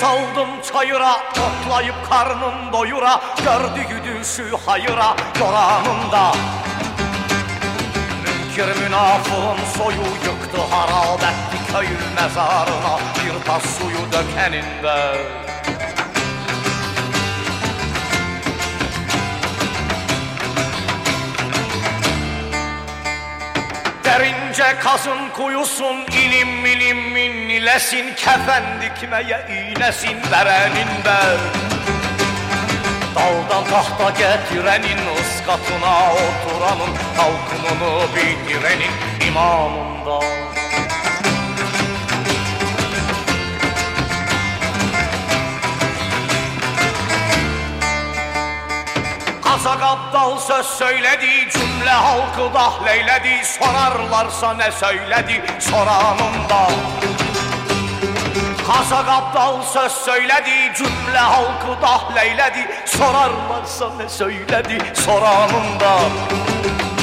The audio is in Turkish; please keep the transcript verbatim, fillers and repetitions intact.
saldım çayıra, otlayıp karnım doyura, gördüğü düşü hayıra yoranında. Münkir münafığın soyu yıktı, harap etti köyün mezarına bir tas suyu dökeninde. Derince kazın kuyusun, ilim ilim inlesin, kefen dikmeye iğnesin vereninde. Daldan tahta getirenin, ıskatına oturanın, halkımını bitirenin imanında. Kazak Abdal söz söyledi, cümle halkı dahleyledi, sorarlarsa ne söyledi soranında. Kazak Abdal söz söyledi, cümle halkı dahleyledi, sorarlarsa ne söyledi soranında.